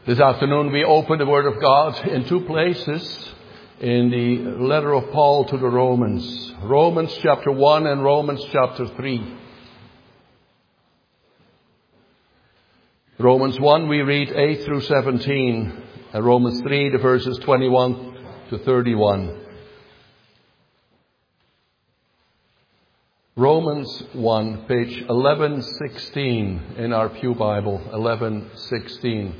This afternoon we open the Word of God in two places in the letter of Paul to the Romans. Romans chapter 1 and Romans chapter 3. Romans 1 we read 8 through 17 and Romans 3 the verses 21 to 31. Romans 1, page 1116 in our Pew Bible, 1116.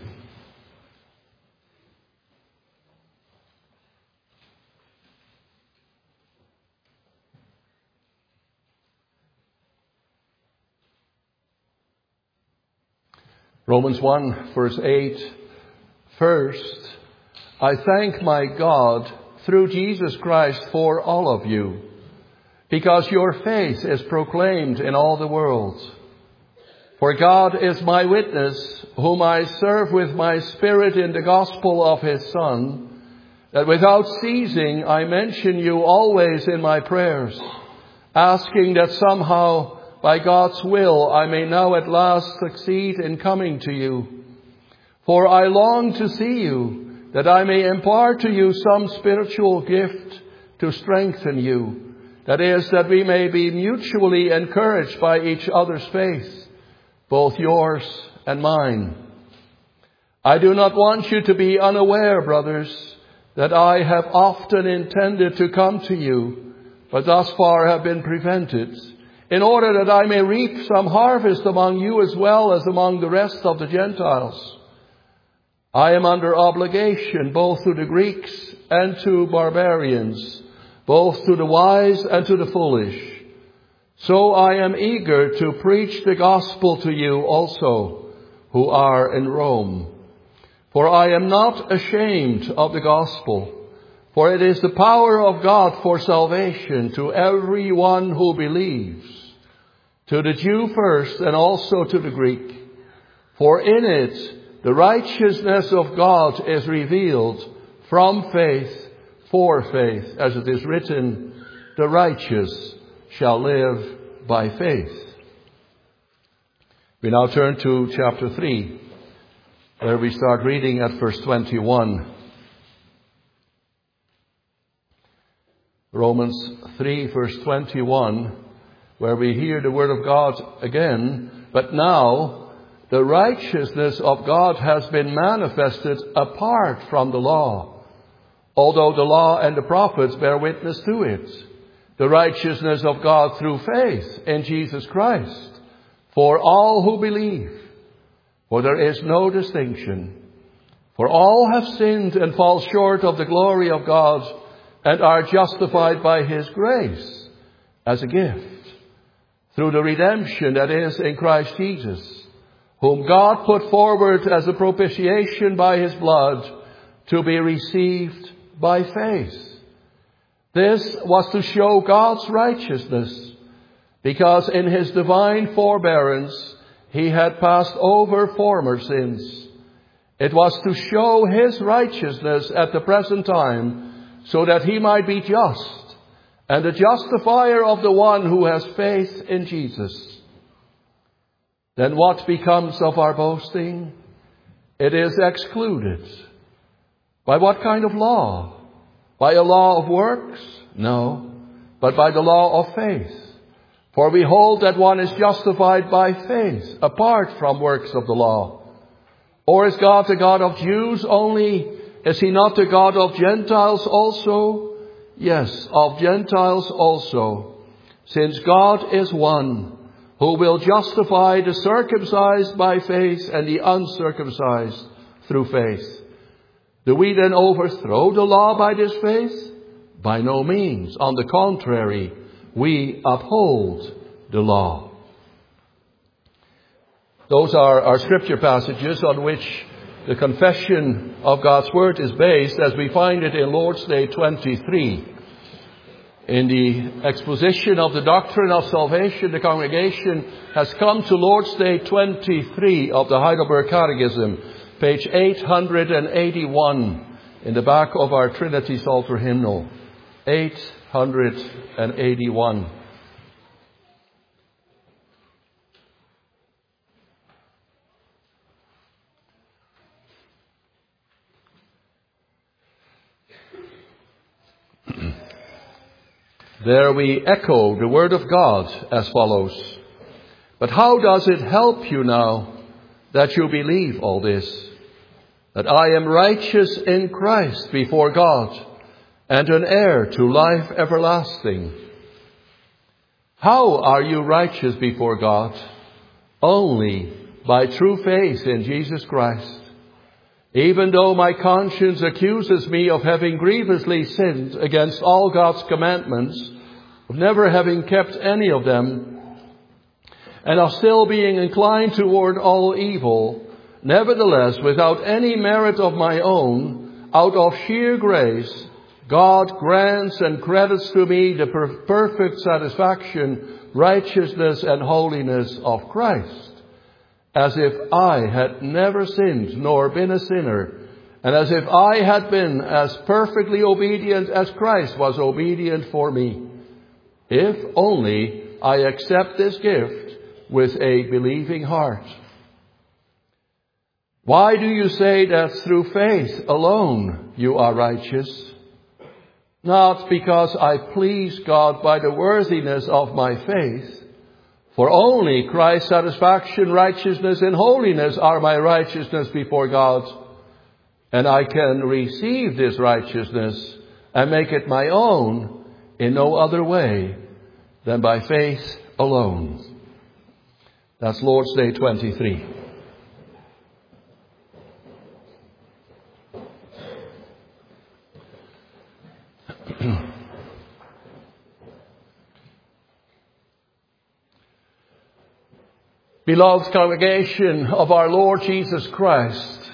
Romans 1, verse 8. First, I thank my God through Jesus Christ for all of you, because your faith is proclaimed in all the world. For God is my witness, whom I serve with my spirit in the gospel of his Son, that without ceasing I mention you always in my prayers, asking that somehow by God's will I may now at last succeed in coming to you. For I long to see you, that I may impart to you some spiritual gift to strengthen you. That is, that we may be mutually encouraged by each other's faith, both yours and mine. I do not want you to be unaware, brothers, that I have often intended to come to you, but thus far have been prevented, in order that I may reap some harvest among you as well as among the rest of the Gentiles. I am under obligation both to the Greeks and to barbarians, both to the wise and to the foolish. So I am eager to preach the gospel to you also, who are in Rome. For I am not ashamed of the gospel, for it is the power of God for salvation to everyone who believes, to the Jew first and also to the Greek. For in it the righteousness of God is revealed from faith for faith, as it is written, the righteous shall live by faith. We now turn to chapter 3, where we start reading at verse 21. Romans 3, verse 21, where we hear the word of God again. But now the righteousness of God has been manifested apart from the law, although the law and the prophets bear witness to it. The righteousness of God through faith in Jesus Christ for all who believe. For there is no distinction. For all have sinned and fall short of the glory of God, and are justified by his grace as a gift, through the redemption that is in Christ Jesus, whom God put forward as a propitiation by his blood, to be received by faith. This was to show God's righteousness, because in his divine forbearance he had passed over former sins. It was to show his righteousness at the present time, so that he might be just, and the justifier of the one who has faith in Jesus. Then what becomes of our boasting? It is excluded. By what kind of law? By a law of works? No, but by the law of faith. For we hold that one is justified by faith, apart from works of the law. Or is God the God of Jews only? Is he not the God of Gentiles also? Yes, of Gentiles also. Since God is one, who will justify the circumcised by faith and the uncircumcised through faith. Do we then overthrow the law by this faith? By no means. On the contrary, we uphold the law. Those are our scripture passages on which the confession of God's Word is based, as we find it in Lord's Day 23. In the exposition of the doctrine of salvation, the congregation has come to Lord's Day 23 of the Heidelberg Catechism, page 881, in the back of our Trinity Psalter hymnal. 881. There we echo the word of God as follows. But how does it help you now that you believe all this? That I am righteous in Christ before God and an heir to life everlasting. How are you righteous before God? Only by true faith in Jesus Christ. Even though my conscience accuses me of having grievously sinned against all God's commandments, of never having kept any of them, and of still being inclined toward all evil, nevertheless, without any merit of my own, out of sheer grace, God grants and credits to me the perfect satisfaction, righteousness, and holiness of Christ, as if I had never sinned nor been a sinner, and as if I had been as perfectly obedient as Christ was obedient for me, if only I accept this gift with a believing heart. Why do you say that through faith alone you are righteous? Not because I please God by the worthiness of my faith, for only Christ's satisfaction, righteousness, and holiness are my righteousness before God, and I can receive this righteousness and make it my own in no other way than by faith alone. That's Lord's Day 23. Beloved congregation of our Lord Jesus Christ,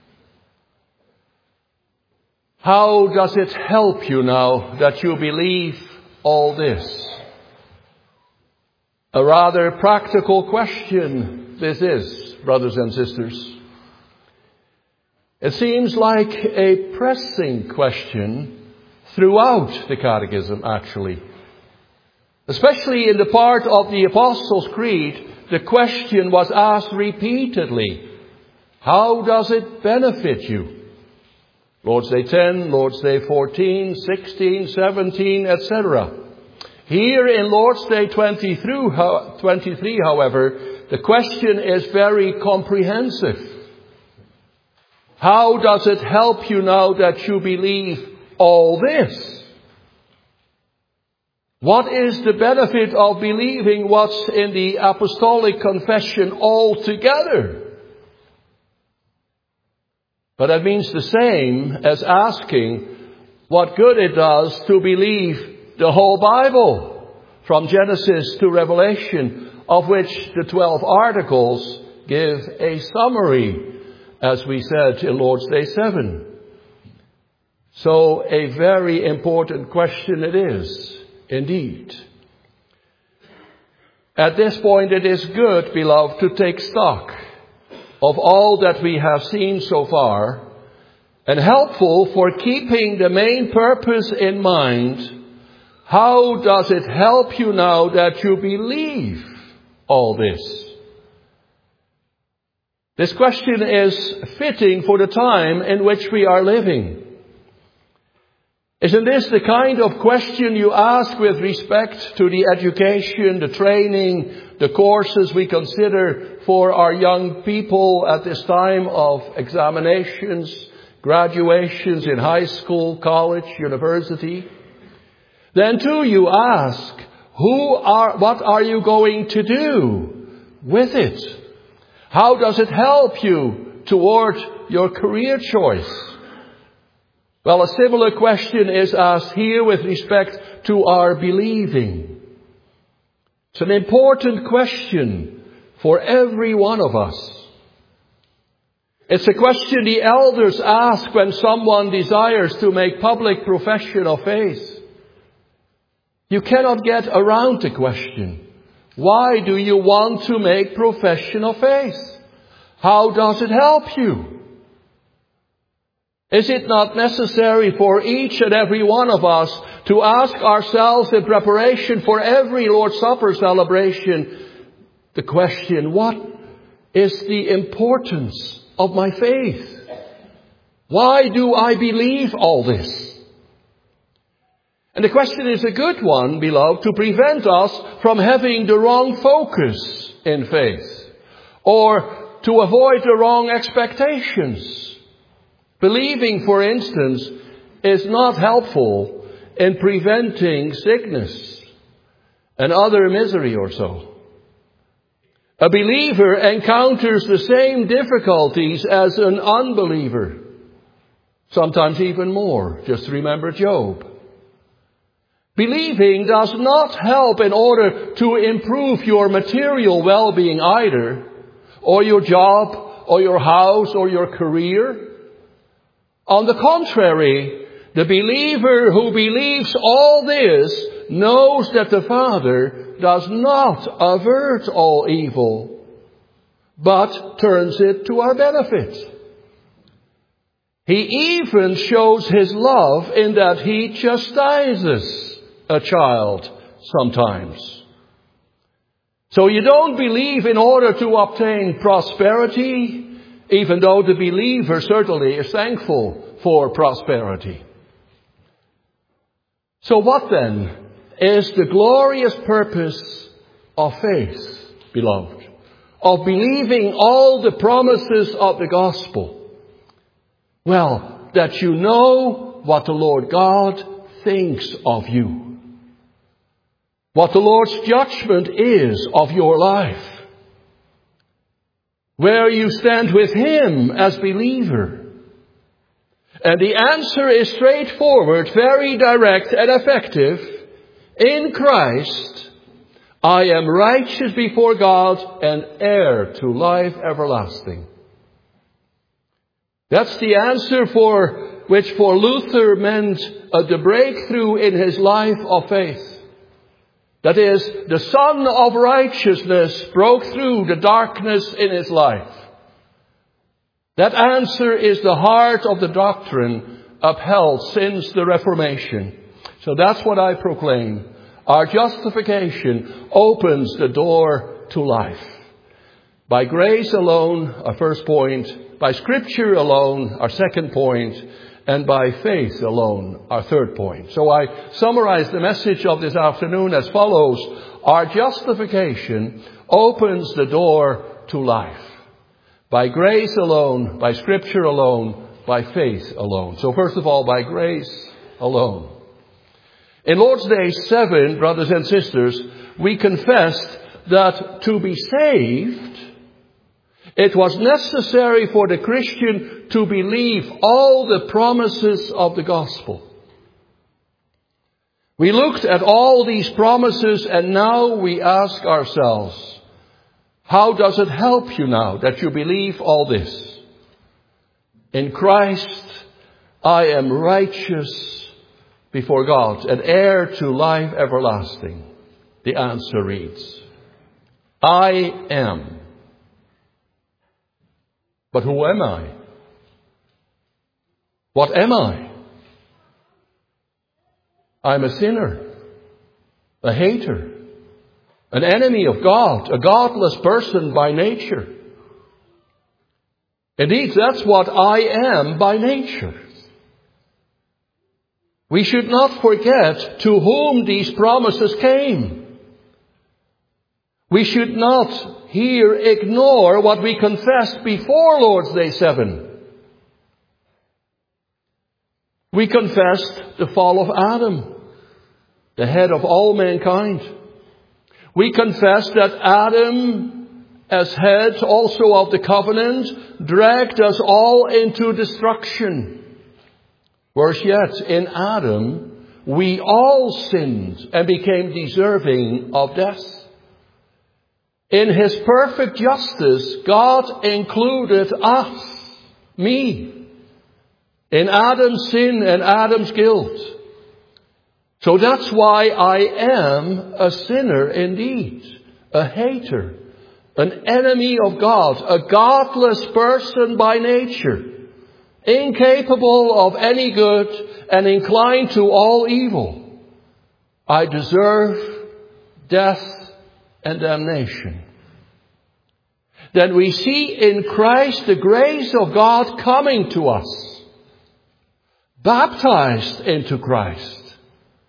how does it help you now that you believe all this? A rather practical question this is, brothers and sisters. It seems like a pressing question throughout the Catechism, actually. Especially in the part of the Apostles' Creed, the question was asked repeatedly. How does it benefit you? Lord's Day 10, Lord's Day 14, 16, 17, etc. Here in Lord's Day 23, however, the question is very comprehensive. How does it help you now that you believe all this? What is the benefit of believing what's in the Apostolic Confession altogether? But that means the same as asking what good it does to believe the whole Bible, from Genesis to Revelation, of which the 12 articles give a summary, as we said in Lord's Day 7. So a very important question it is, indeed. At this point, it is good, beloved, to take stock of all that we have seen so far, and helpful for keeping the main purpose in mind. How does it help you now that you believe all this? This question is fitting for the time in which we are living. Isn't this the kind of question you ask with respect to the education, the training, the courses we consider for our young people at this time of examinations, graduations in high school, college, university? Then too you ask, what are you going to do with it? How does it help you toward your career choice? Well, a similar question is asked here with respect to our believing. It's an important question for every one of us. It's a question the elders ask when someone desires to make public profession of faith. You cannot get around the question. Why do you want to make profession of faith? How does it help you? Is it not necessary for each and every one of us to ask ourselves in preparation for every Lord's Supper celebration the question, what is the importance of my faith? Why do I believe all this? And the question is a good one, beloved, to prevent us from having the wrong focus in faith, or to avoid the wrong expectations. Believing, for instance, is not helpful in preventing sickness and other misery or so. A believer encounters the same difficulties as an unbeliever, sometimes even more. Just remember Job. Believing does not help in order to improve your material well-being either, or your job, or your house, or your career. On the contrary, the believer who believes all this knows that the Father does not avert all evil, but turns it to our benefit. He even shows his love in that he chastises a child sometimes. So you don't believe in order to obtain prosperity, even though the believer certainly is thankful for prosperity. So what then is the glorious purpose of faith, beloved? Of believing all the promises of the gospel? Well, that you know what the Lord God thinks of you. What the Lord's judgment is of your life. Where you stand with Him as believer. And the answer is straightforward, very direct and effective. In Christ, I am righteous before God and heir to life everlasting. That's the answer which for Luther meant the breakthrough in his life of faith. That is, the Son of Righteousness broke through the darkness in his life. That answer is the heart of the doctrine upheld since the Reformation. So that's what I proclaim. Our justification opens the door to life. By grace alone, our first point. By Scripture alone, our second point. And by faith alone, our third point. So I summarize the message of this afternoon as follows. Our justification opens the door to life. By grace alone, by Scripture alone, by faith alone. So first of all, by grace alone. In Lord's Day 7, brothers and sisters, we confessed that to be saved, it was necessary for the Christian to believe all the promises of the gospel. We looked at all these promises and now we ask ourselves, how does it help you now that you believe all this? In Christ, I am righteous before God and heir to life everlasting. The answer reads, I am. But who am I? What am I? I'm a sinner, a hater, an enemy of God, a godless person by nature. Indeed, that's what I am by nature. We should not forget to whom these promises came. We should not here ignore what we confessed before Lord's Day 7. We confessed the fall of Adam, the head of all mankind. We confessed that Adam, as head also of the covenant, dragged us all into destruction. Worse yet, in Adam, we all sinned and became deserving of death. In His perfect justice, God included us, me, in Adam's sin and Adam's guilt. So that's why I am a sinner indeed, a hater, an enemy of God, a godless person by nature, incapable of any good and inclined to all evil. I deserve death and damnation. Then we see in Christ the grace of God coming to us, baptized into Christ,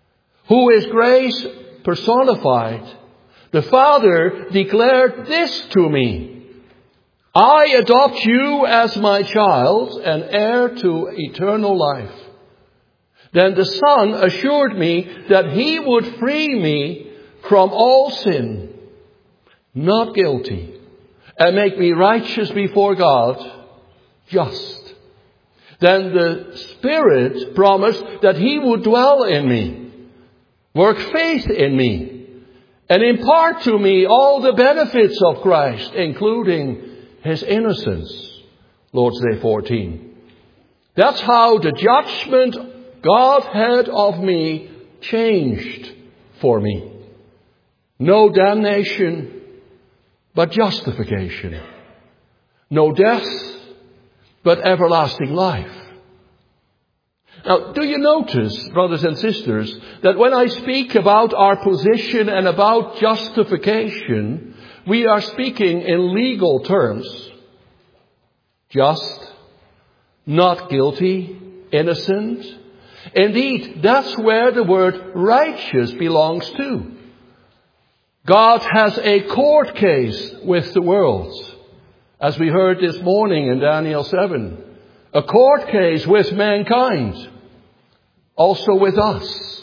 who is grace personified, the Father declared this to me: I adopt you as my child and heir to eternal life. Then the Son assured me that he would free me from all sin, not guilty, and make me righteous before God, just. Then the Spirit promised that he would dwell in me, work faith in me, and impart to me all the benefits of Christ, including his innocence. Lord's Day 14. That's how the judgment God had of me changed for me. No damnation, but justification. No death, but everlasting life. Now, do you notice, brothers and sisters, that when I speak about our position and about justification, we are speaking in legal terms? Just, not guilty, innocent. Indeed, that's where the word righteous belongs to. God has a court case with the world, as we heard this morning in Daniel 7. A court case with mankind, also with us.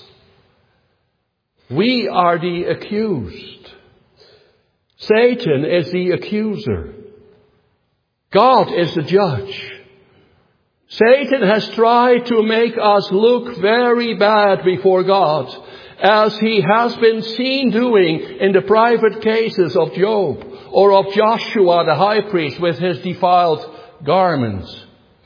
We are the accused. Satan is the accuser. God is the judge. Satan has tried to make us look very bad before God, as he has been seen doing in the private cases of Job or of Joshua the high priest with his defiled garments.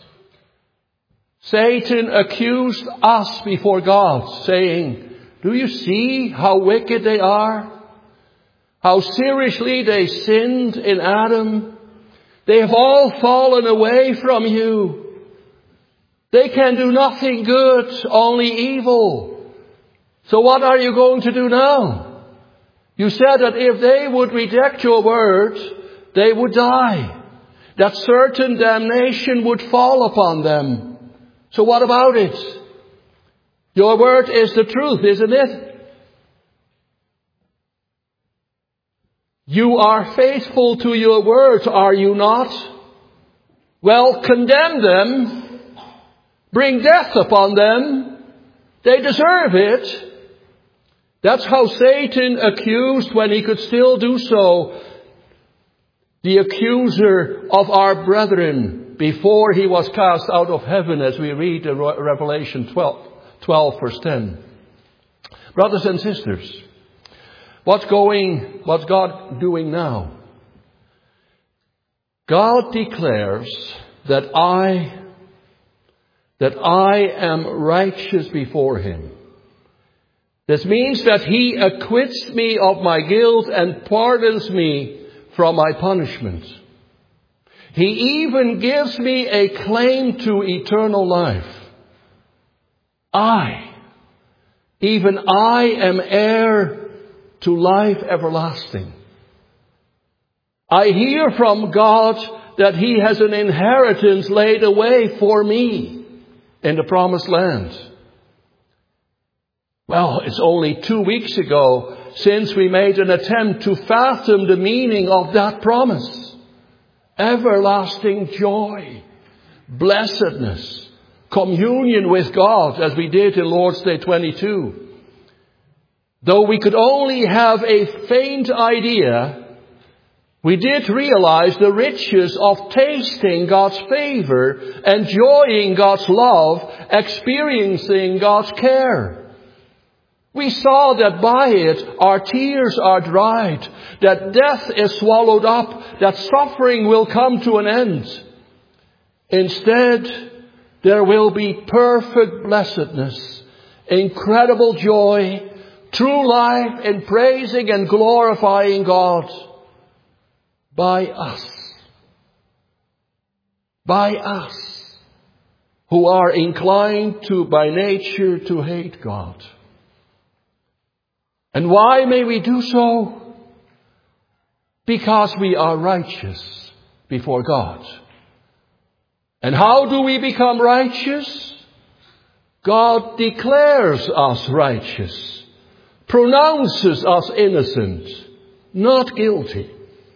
Satan accused us before God, saying, do you see how wicked they are? How seriously they sinned in Adam? They have all fallen away from you. They can do nothing good, only evil. So what are you going to do now? You said that if they would reject your word, they would die. That certain damnation would fall upon them. So what about it? Your word is the truth, isn't it? You are faithful to your word, are you not? Well, condemn them. Bring death upon them. They deserve it. That's how Satan accused, when he could still do so, the accuser of our brethren before he was cast out of heaven, as we read in Revelation 12 verse 10. Brothers and sisters, what's God doing now? God declares that I am righteous before him. This means that he acquits me of my guilt and pardons me from my punishment. He even gives me a claim to eternal life. Even I am heir to life everlasting. I hear from God that he has an inheritance laid away for me in the promised land. Well, it's only 2 weeks ago since we made an attempt to fathom the meaning of that promise. Everlasting joy, blessedness, communion with God, as we did in Lord's Day 22. Though we could only have a faint idea, we did realize the riches of tasting God's favor, enjoying God's love, experiencing God's care. We saw that by it our tears are dried, that death is swallowed up, that suffering will come to an end. Instead, there will be perfect blessedness, incredible joy, true life in praising and glorifying God by us. By us, who are inclined to, by nature, to hate God. And why may we do so? Because we are righteous before God. And how do we become righteous? God declares us righteous pronounces us innocent, not guilty.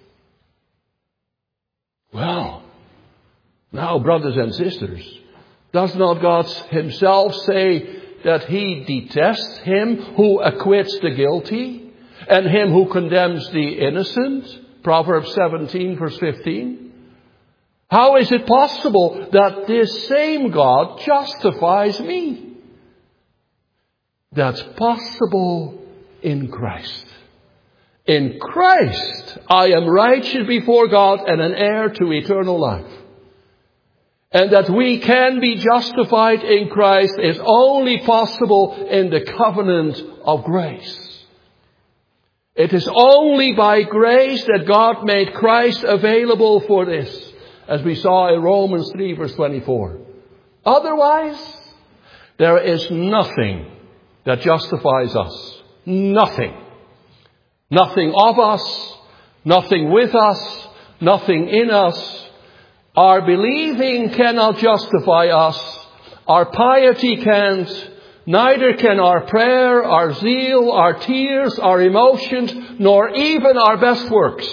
Well, now, brothers and sisters, does not God himself say that he detests him who acquits the guilty and him who condemns the innocent? Proverbs 17, verse 15. How is it possible that this same God justifies me? That's possible in Christ. In Christ, I am righteous before God and an heir to eternal life. And that we can be justified in Christ is only possible in the covenant of grace. It is only by grace that God made Christ available for this, as we saw in Romans 3, verse 24. Otherwise, there is nothing that justifies us. Nothing. Nothing of us, nothing with us, nothing in us. Our believing cannot justify us. Our piety can't. Neither can our prayer, our zeal, our tears, our emotions, nor even our best works.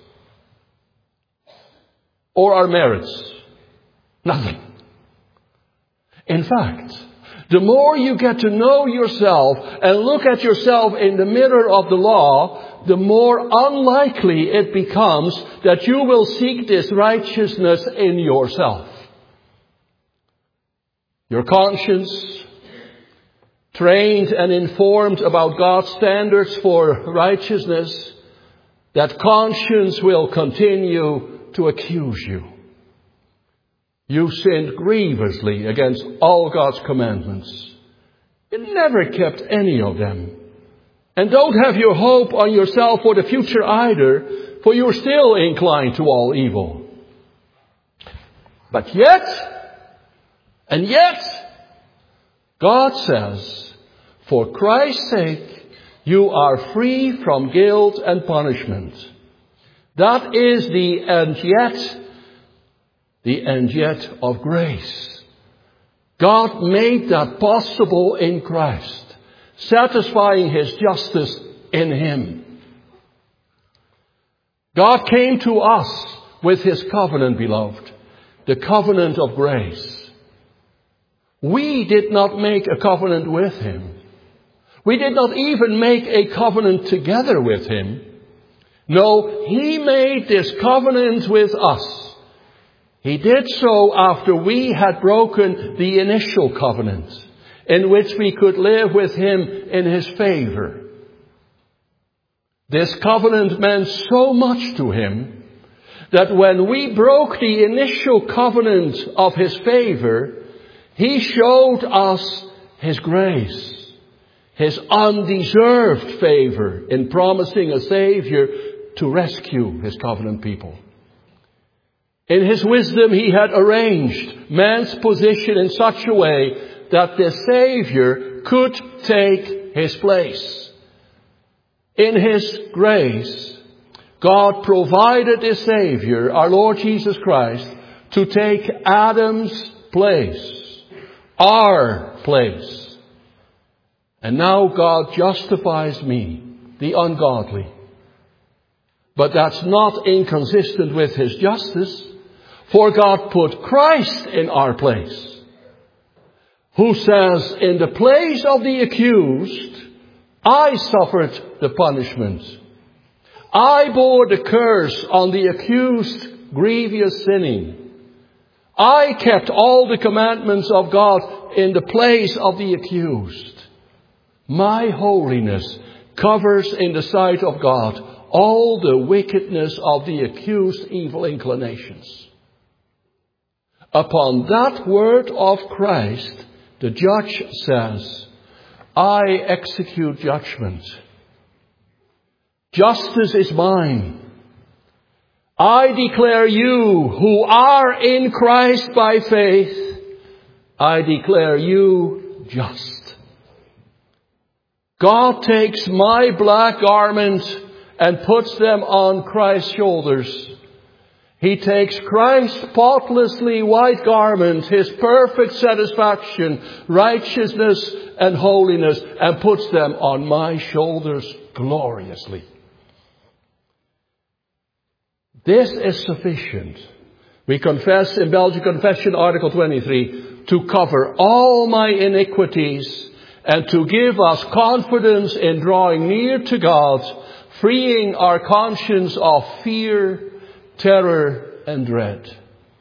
Or our merits. Nothing. In fact, the more you get to know yourself and look at yourself in the mirror of the law, the more unlikely it becomes that you will seek this righteousness in yourself. Your conscience, trained and informed about God's standards for righteousness, that conscience will continue to accuse you. You sinned grievously against all God's commandments. You never kept any of them. And don't have your hope on yourself for the future either, for you're still inclined to all evil. But yet, God says, for Christ's sake, you are free from guilt and punishment. That is the and yet of grace. God made that possible in Christ, satisfying his justice in him. God came to us with his covenant, beloved, the covenant of grace. We did not make a covenant with him. We did not even make a covenant together with him. No, he made this covenant with us. He did so after we had broken the initial covenant, in which we could live with him in his favor. This covenant meant so much to him that when we broke the initial covenant of his favor, he showed us his grace, his undeserved favor in promising a Savior to rescue his covenant people. In his wisdom, he had arranged man's position in such a way that the Savior could take his place. In his grace, God provided a Savior, our Lord Jesus Christ, to take Adam's place, our place. And now God justifies me, the ungodly. But that's not inconsistent with his justice, for God put Christ in our place, who says, in the place of the accused, I suffered the punishment. I bore the curse on the accused grievous sinning. I kept all the commandments of God in the place of the accused. My holiness covers in the sight of God all the wickedness of the accused's evil inclinations. Upon that word of Christ, the judge says, I execute judgment. Justice is mine. I declare you who are in Christ by faith, I declare you just. God takes my black garment and puts them on Christ's shoulders. He takes Christ's spotlessly white garment, His perfect satisfaction, righteousness and holiness, and puts them on my shoulders gloriously. This is sufficient. We confess in Belgian Confession, Article 23, to cover all my iniquities and to give us confidence in drawing near to God, freeing our conscience of fear, terror, and dread.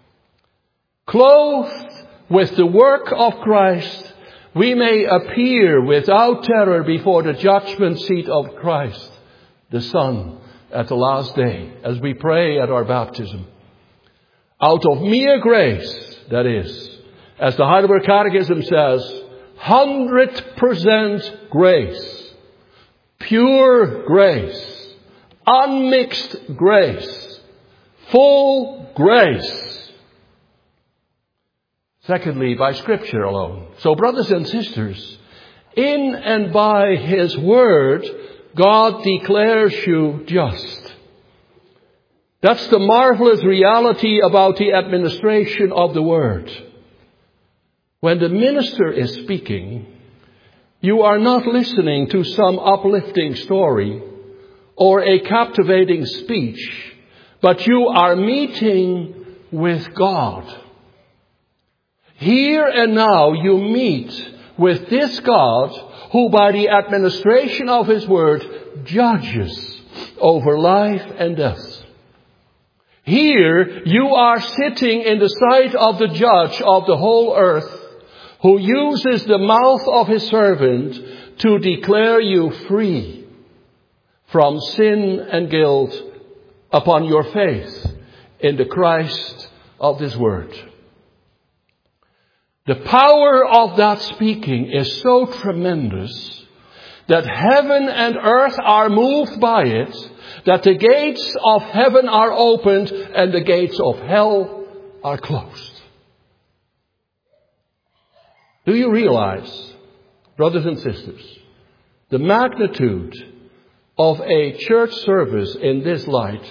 Clothed with the work of Christ, we may appear without terror before the judgment seat of Christ, the Son, at the last day, as we pray at our baptism. Out of mere grace, that is, as the Heidelberg Catechism says, 100% grace, pure grace, unmixed grace, full grace. Secondly, by Scripture alone. So, brothers and sisters, in and by His Word, God declares you just. That's the marvelous reality about the administration of the Word. When the minister is speaking, you are not listening to some uplifting story or a captivating speech, but you are meeting with God. Here and now you meet with this God who by the administration of His Word judges over life and death. Here you are sitting in the sight of the judge of the whole earth, who uses the mouth of His servant to declare you free from sin and guilt upon your faith in the Christ of this Word. The power of that speaking is so tremendous that heaven and earth are moved by it, that the gates of heaven are opened and the gates of hell are closed. Do you realize, brothers and sisters, the magnitude of a church service in this light?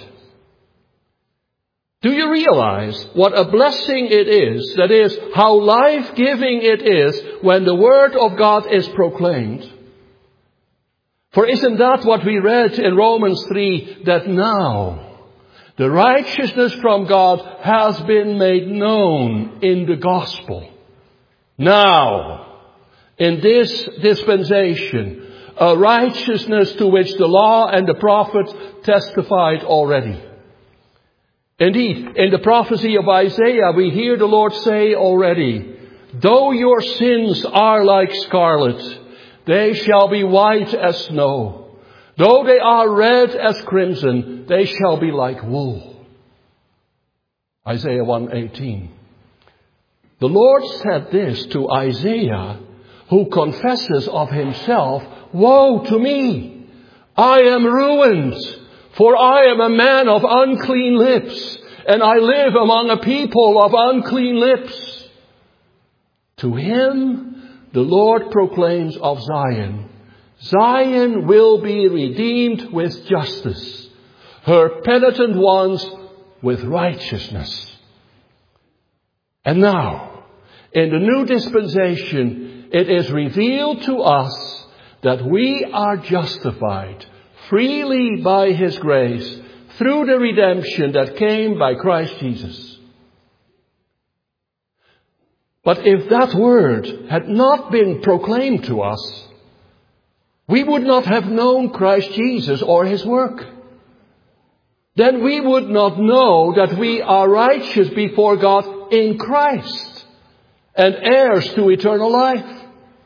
Do you realize what a blessing it is, that is, how life-giving it is when the Word of God is proclaimed? For isn't that what we read in Romans 3, that now the righteousness from God has been made known in the gospel? Now, in this dispensation, a righteousness to which the law and the prophets testified already. Indeed, in the prophecy of Isaiah, we hear the Lord say already, though your sins are like scarlet, they shall be white as snow. Though they are red as crimson, they shall be like wool. Isaiah 1:18. The Lord said this to Isaiah, who confesses of himself, woe to me! I am ruined, for I am a man of unclean lips, and I live among a people of unclean lips. To him the Lord proclaims of Zion, Zion will be redeemed with justice, her penitent ones with righteousness. And now, in the new dispensation, it is revealed to us that we are justified freely by His grace through the redemption that came by Christ Jesus. But if that word had not been proclaimed to us, we would not have known Christ Jesus or His work. Then we would not know that we are righteous before God in Christ and heirs to eternal life.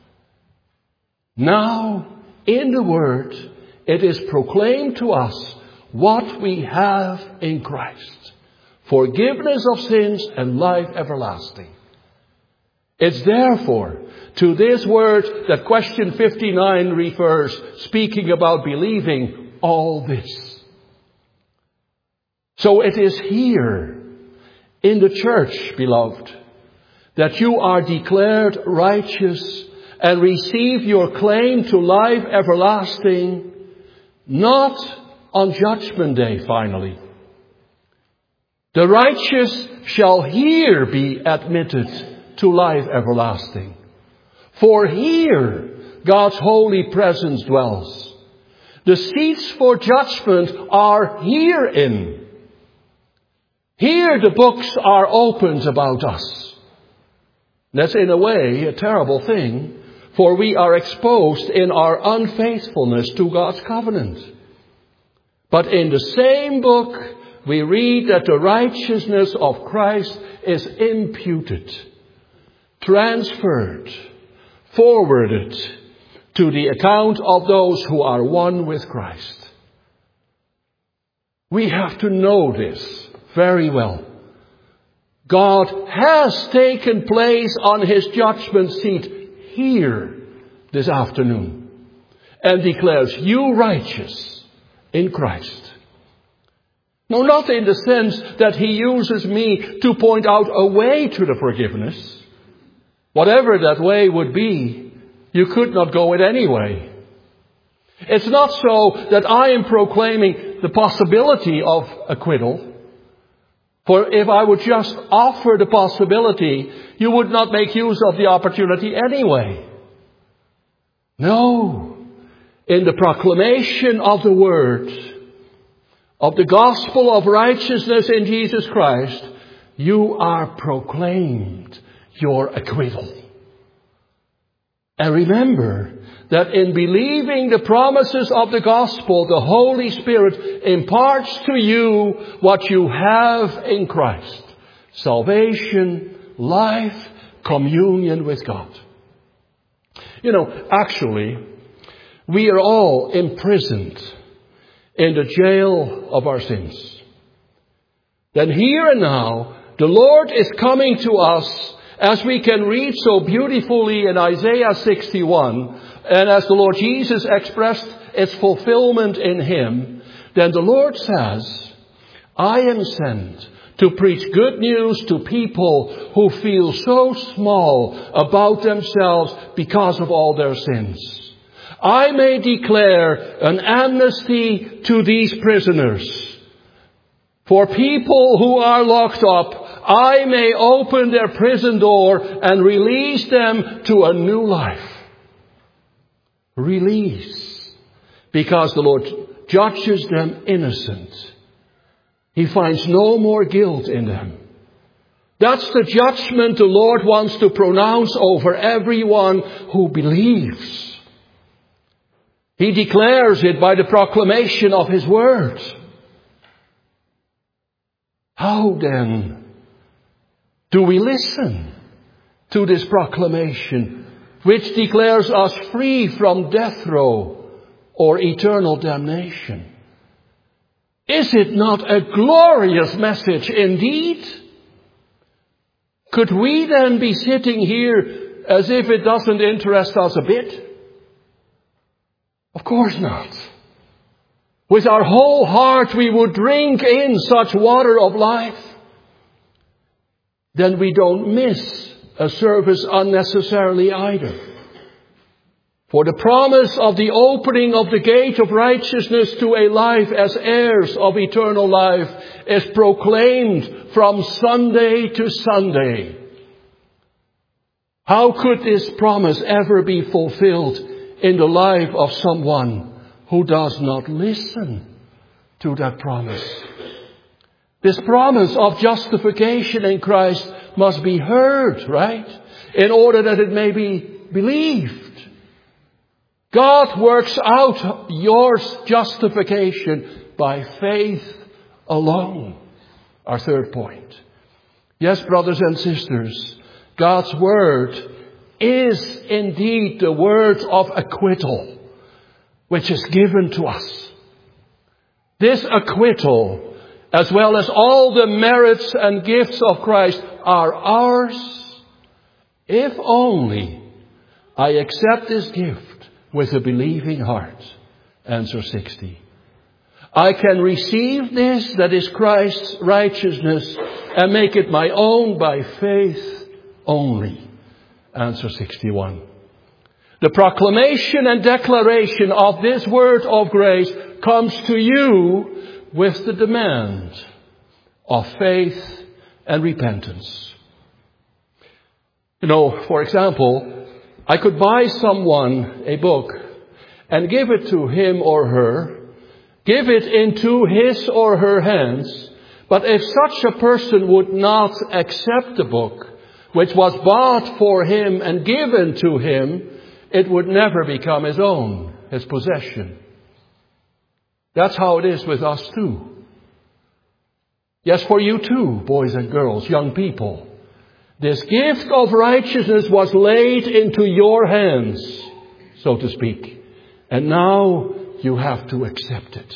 Now, in the Word, it is proclaimed to us what we have in Christ. Forgiveness of sins and life everlasting. It's therefore to this word that question 59 refers, speaking about believing all this. So it is here in the church, beloved, that you are declared righteous and receive your claim to life everlasting, not on Judgment Day finally, The righteous shall here be admitted to life everlasting. For here God's holy presence dwells. The seats for judgment are herein. Here the books are opened about us. That's in a way a terrible thing, for we are exposed in our unfaithfulness to God's covenant. But in the same book, we read that the righteousness of Christ is imputed, transferred, forwarded to the account of those who are one with Christ. We have to know this very well. God has taken place on his judgment seat here this afternoon and declares you righteous in Christ. No, not in the sense that he uses me to point out a way to the forgiveness. Whatever that way would be, you could not go it anyway. It's not so that I am proclaiming the possibility of acquittal. For if I would just offer the possibility, you would not make use of the opportunity anyway. No. In the proclamation of the word, of the gospel of righteousness in Jesus Christ, you are proclaimed your acquittal. And remember that in believing the promises of the gospel, the Holy Spirit imparts to you what you have in Christ. Salvation, life, communion with God. You know, actually, we are all imprisoned in the jail of our sins. Then here and now, the Lord is coming to us, as we can read so beautifully in Isaiah 61, and as the Lord Jesus expressed its fulfillment in him, then the Lord says, I am sent to preach good news to people who feel so small about themselves because of all their sins. I may declare an amnesty to these prisoners. For people who are locked up, I may open their prison door and release them to a new life. Release. Because the Lord judges them innocent. He finds no more guilt in them. That's the judgment the Lord wants to pronounce over everyone who believes. He declares it by the proclamation of his word. How then do we listen to this proclamation, which declares us free from death row or eternal damnation? Is it not a glorious message indeed? Could we then be sitting here as if it doesn't interest us a bit? Of course not. With our whole heart we would drink in such water of life. Then we don't miss a service unnecessarily either. For the promise of the opening of the gate of righteousness to a life as heirs of eternal life is proclaimed from Sunday to Sunday. How could this promise ever be fulfilled in the life of someone who does not listen to that promise? This promise of justification in Christ must be heard, right? In order that it may be believed. God works out your justification by faith alone. Our third point. Yes, brothers and sisters, God's word is indeed the word of acquittal, which is given to us. This acquittal, as well as all the merits and gifts of Christ, are ours, if only I accept this gift with a believing heart. Answer 60. I can receive this, that is Christ's righteousness, and make it my own by faith only. Answer 61. The proclamation and declaration of this word of grace comes to you with the demand, of faith and repentance. For example, I could buy someone a book and give it to him or her, give it into his or her hands, but if such a person would not accept the book, which was bought for him and given to him, it would never become his own, his possession. That's how it is with us too. Yes, for you too, boys and girls, young people. This gift of righteousness was laid into your hands, so to speak. And now you have to accept it.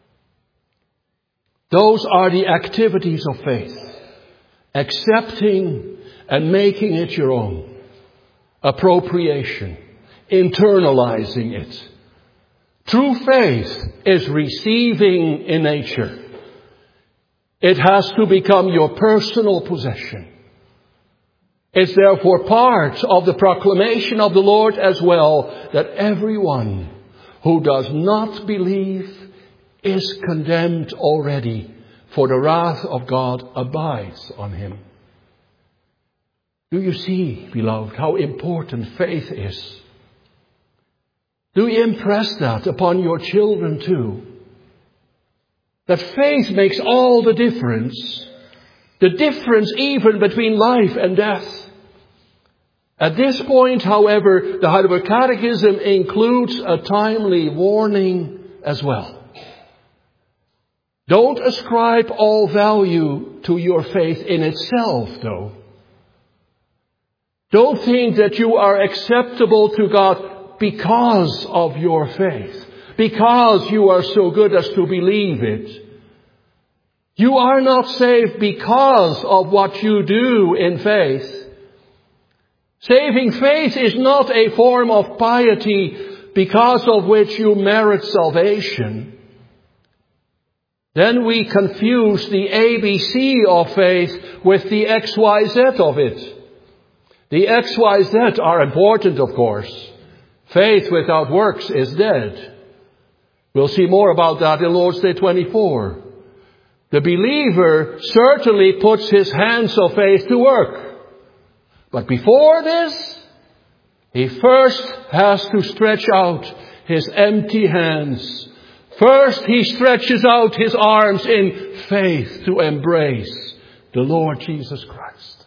Those are the activities of faith. Accepting and making it your own. Appropriation. Internalizing it. True faith is receiving in nature. It has to become your personal possession. It's therefore part of the proclamation of the Lord as well that everyone who does not believe is condemned already, for the wrath of God abides on him. Do you see, beloved, how important faith is? Do you impress that upon your children too? That faith makes all the difference even between life and death. At this point, however, the Heidelberg Catechism includes a timely warning as well. Don't ascribe all value to your faith in itself, though. Don't think that you are acceptable to God because of your faith, because you are so good as to believe it. You are not saved because of what you do in faith. Saving faith is not a form of piety because of which you merit salvation. Then we confuse the ABC of faith with the XYZ of it. The XYZ are important, of course. Faith without works is dead. We'll see more about that in Lord's Day 24. The believer certainly puts his hands of faith to work. But before this, he first has to stretch out his empty hands. First, he stretches out his arms in faith to embrace the Lord Jesus Christ.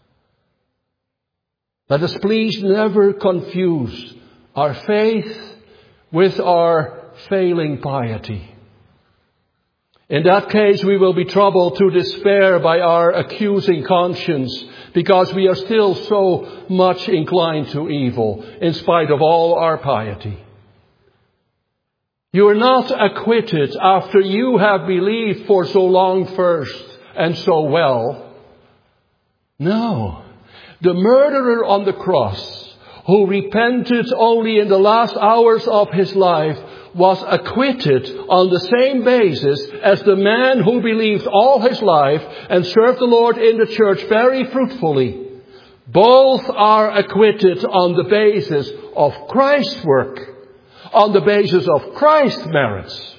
Let us please never confuse our faith with our failing piety. In that case, we will be troubled to despair by our accusing conscience, because we are still so much inclined to evil, in spite of all our piety. You are not acquitted after you have believed for so long first and so well. No. The murderer on the cross, who repented only in the last hours of his life, was acquitted on the same basis as the man who believed all his life and served the Lord in the church very fruitfully. Both are acquitted on the basis of Christ's work, on the basis of Christ's merits.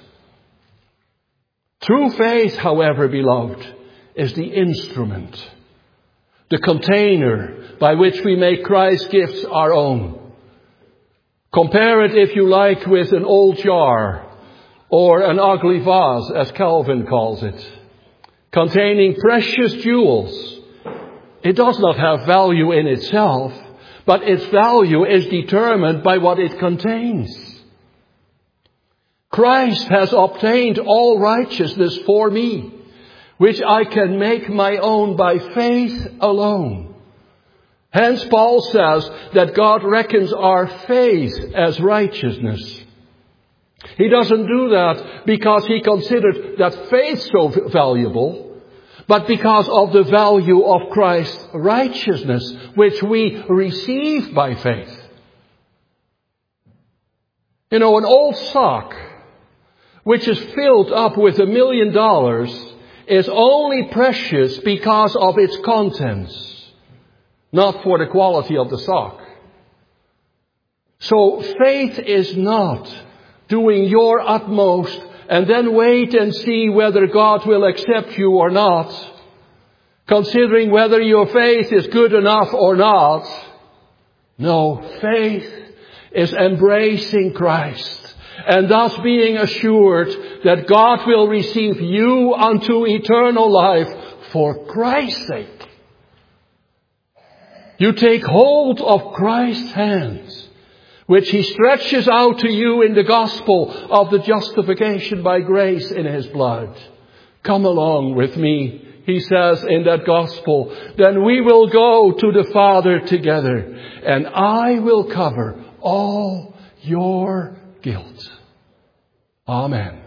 True faith, however, beloved, is the instrument, the container by which we make Christ's gifts our own. Compare it, if you like, with an old jar or an ugly vase, as Calvin calls it, containing precious jewels. It does not have value in itself, but its value is determined by what it contains. Christ has obtained all righteousness for me, which I can make my own by faith alone. Hence, Paul says that God reckons our faith as righteousness. He doesn't do that because he considered that faith so valuable, but because of the value of Christ's righteousness, which we receive by faith. An old sock, which is filled up with $1 million, is only precious because of its contents, not for the quality of the sock. So faith is not doing your utmost and then wait and see whether God will accept you or not, considering whether your faith is good enough or not. No, faith is embracing Christ and thus being assured that God will receive you unto eternal life for Christ's sake. You take hold of Christ's hands, which He stretches out to you in the gospel of the justification by grace in His blood. Come along with me, He says in that gospel. Then we will go to the Father together, and I will cover all your guilt. Amen.